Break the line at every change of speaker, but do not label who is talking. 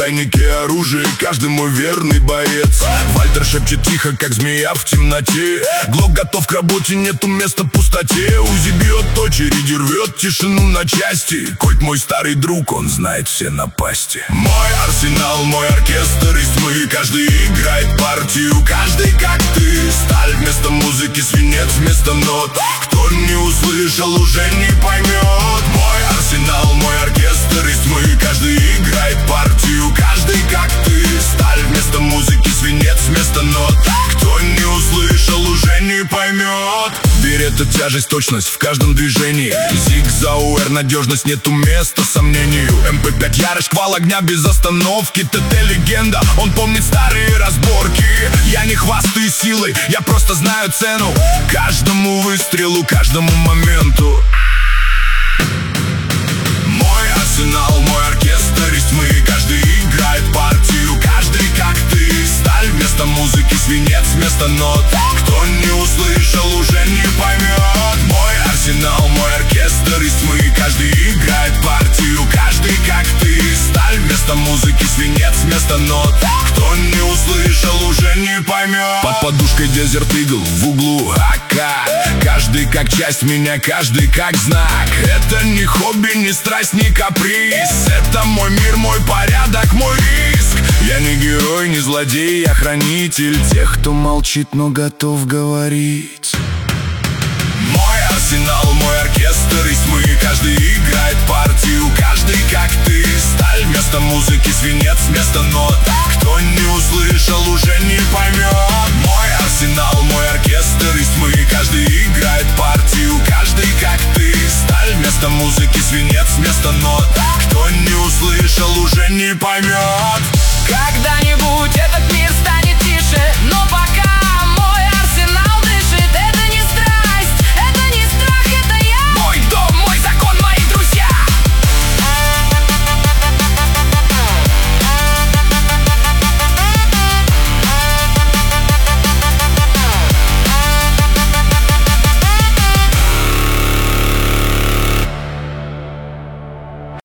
тайнике оружие, каждый мой верный боец. Вальтер шепчет тихо, как змея в темноте. Глок готов к работе, нету места пустоте. Узи бьет очереди, рвет тишину на части. Кольт мой старый друг, он знает все напасти. Мой арсенал, мой оркестр из тьмы. Каждый играет партию, каждый как ты. Сталь вместо музыки, свинец вместо нот. Кто не услышал, уже не поймет. Мой арсенал, мой оркестр из тьмы. Каждый играет партию, каждый как ты. Сталь вместо музыки, свинец вместо нот. Кто не услышал, уже не поймет. Берет это тяжесть, точность в каждом движении. Зиг-зауэр, надежность, нету места сомнению. МП5 ярость, шквал огня без остановки. ТТ легенда, он помнит старые разборки. Я не хвастаюсь силой, я просто знаю цену каждому выстрелу, каждому моменту. Мой арсенал, мой оркестр из тьмы. Каждый играет партию, каждый как ты. Сталь вместо музыки, свинец вместо нот. Кто не услышал, уже не поймет. Мой арсенал, мой оркестр из тьмы. Каждый играет партию, каждый как ты. Сталь вместо музыки, свинец вместо нот. Кто не услышал, уже не поймет. Под подушкой Desert Eagle, в углу АК. Каждый как часть меня, каждый как знак. Это не хобби, не страсть, не каприз. Это мой мир, мой порядок, мой риск. Я не герой, не злодей, я хранитель тех, кто молчит, но готов говорить. Мой арсенал, мой оркестр из тьмы. Каждый играет партию, каждый как ты. Сталь вместо музыки, свинец вместо нот. Кто не услышал, уже не поймет. Мой арсенал, мой оркестр из тьмы. Каждый играет партию, каждый как ты. Сталь вместо музыки, свинец вместо нот. Кто не услышал, уже не поймет.
Когда-нибудь этот мир станет тише.